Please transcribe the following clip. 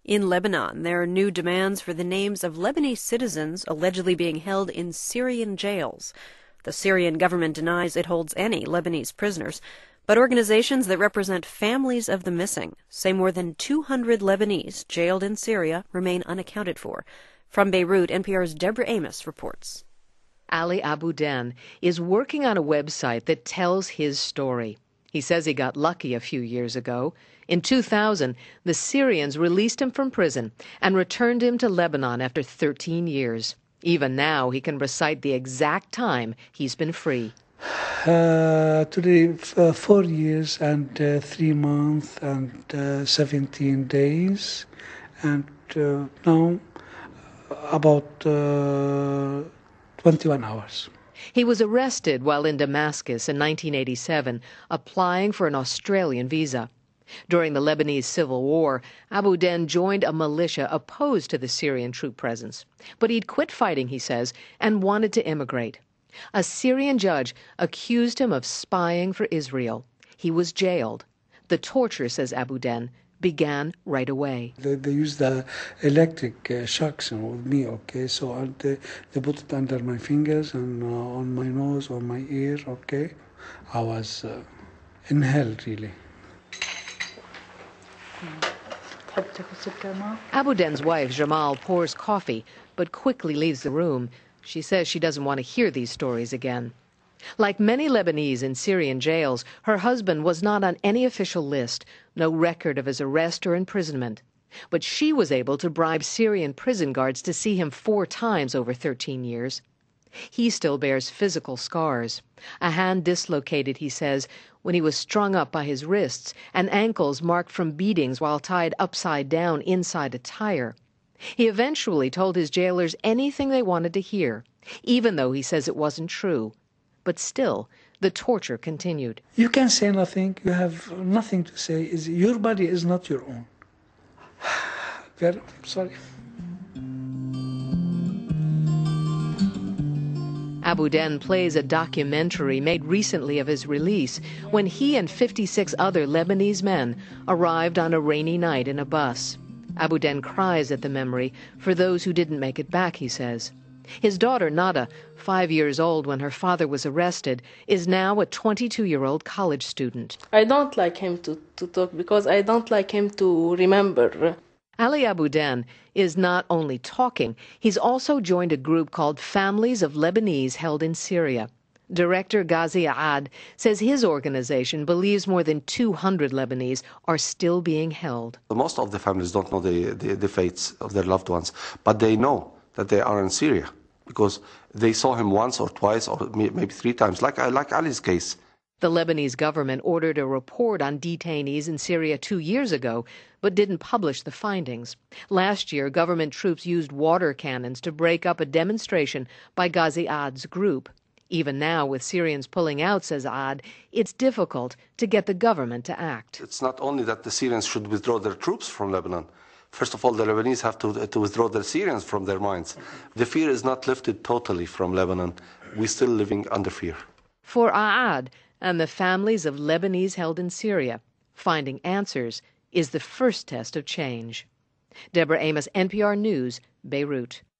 In Lebanon, there are new demands for the names of Lebanese citizens allegedly being held in Syrian jails. The Syrian government denies it holds any Lebanese prisoners, but organizations that represent families of the missing say more than 200 Lebanese jailed in Syria remain unaccounted for. From Beirut, NPR's Deborah Amos reports. Ali Aboudan is working on a website that tells his story. He says he got lucky a few years ago. In 2000, the Syrians released him from prison and returned him to Lebanon after 13 years. Even now, he can recite the exact time he's been free. Today, 4 years and 3 months and 17 days. And now, about 21 hours. He was arrested while in Damascus in 1987, applying for an Australian visa. During the Lebanese Civil War, Aboudan joined a militia opposed to the Syrian troop presence. But he'd quit fighting, he says, and wanted to immigrate. A Syrian judge accused him of spying for Israel. He was jailed. The torture, says Aboudan, began right away. They used the electric shocks with me, okay? So they put it under my fingers and on my nose, on my ear, okay? I was in hell, really. Aboudan's wife, Jamal, pours coffee, but quickly leaves the room. She says she doesn't want to hear these stories again. Like many Lebanese in Syrian jails, her husband was not on any official list, no record of his arrest or imprisonment. But she was able to bribe Syrian prison guards to see him 4 times over 13 years. He still bears physical scars. A hand dislocated, he says, when he was strung up by his wrists, and ankles marked from beatings while tied upside down inside a tire. He eventually told his jailers anything they wanted to hear, even though he says it wasn't true. But still, the torture continued. You can say nothing. You have nothing to say. Your body is not your own. Very sorry. Aboudan plays a documentary made recently of his release when he and 56 other Lebanese men arrived on a rainy night in a bus. Aboudan cries at the memory for those who didn't make it back, he says. His daughter, Nada, 5 years old when her father was arrested, is now a 22-year-old college student. I don't like him to talk because I don't like him to remember. Ali Aboudan is not only talking, he's also joined a group called Families of Lebanese Held in Syria. Director Ghazi Aad says his organization believes more than 200 Lebanese are still being held. Most of the families don't know the fates of their loved ones, but they know that they are in Syria because they saw him once or twice or maybe 3 times, like Ali's case. The Lebanese government ordered a report on detainees in Syria 2 years ago, but didn't publish the findings. Last year, government troops used water cannons to break up a demonstration by Ghazi Aad's group. Even now, with Syrians pulling out, says Aad, it's difficult to get the government to act. It's not only that the Syrians should withdraw their troops from Lebanon. First of all, the Lebanese have to withdraw the Syrians from their minds. The fear is not lifted totally from Lebanon. We're still living under fear. For Aad and the families of Lebanese held in Syria, finding answers is the first test of change. Deborah Amos, NPR News, Beirut.